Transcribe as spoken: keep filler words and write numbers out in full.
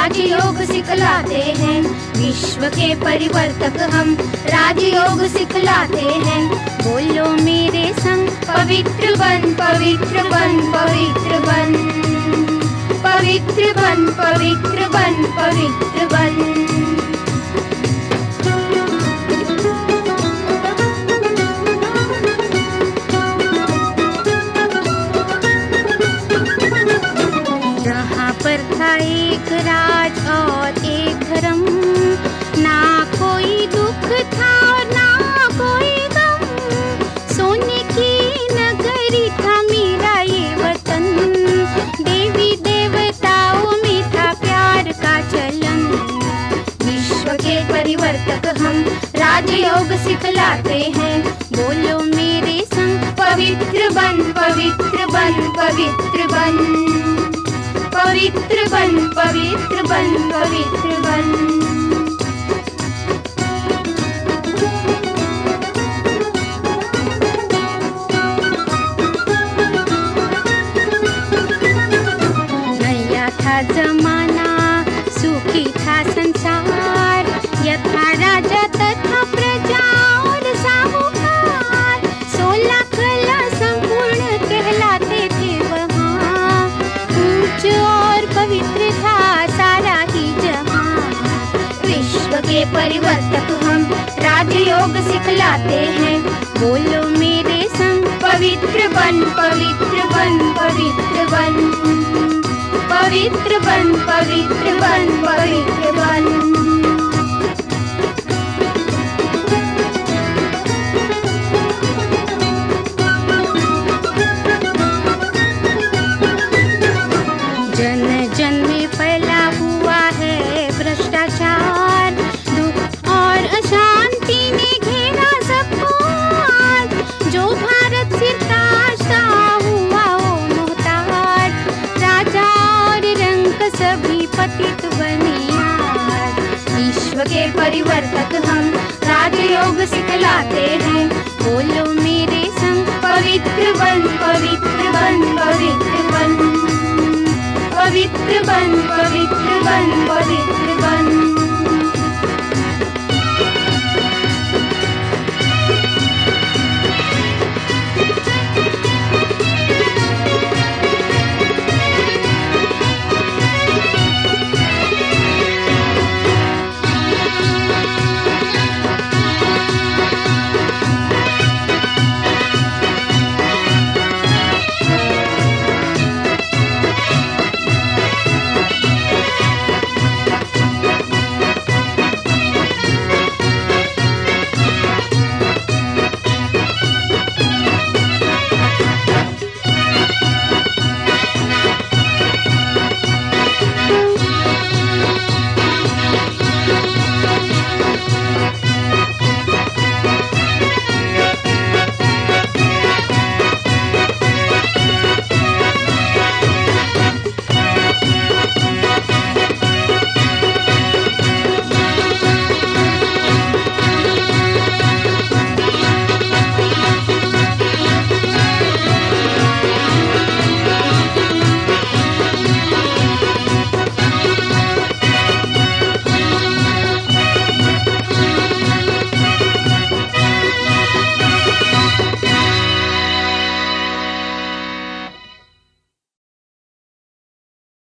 राजयोग सिखलाते हैं। विश्व के परिवर्तक हम राजयोग सिखलाते हैं। बोलो मेरे संग पवित्र बन पवित्र बन पवित्र बन पवित्र बन पवित्र बन पवित्र बन। एक राज और एक धर्म, ना कोई दुख था और ना कोई गम। सोने की नगरी था मेरा ये वतन, देवी देवताओं में था प्यार का चलन। विश्व के परिवर्तक हम राजयोग सिखलाते हैं। बोलो मेरे संग पवित्र बन पवित्र बन पवित्र बन पवित्र बन पवित्र बन पवित्र बन। नया था जमाना, सुखी था संसार, यथा राजा तथा प्रजा और साहूकार। सोलह कला संपूर्ण कहलाते थे वहाँ, ऊंच और पवित्र था सारा ही जहां। विश्व के परिवर्तक हम राजयोग सिखलाते हैं। बोलो मेरे संग पवित्र बन पवित्र बन पवित्र बन पवित्र बन पवित्र बन पवित्र बन।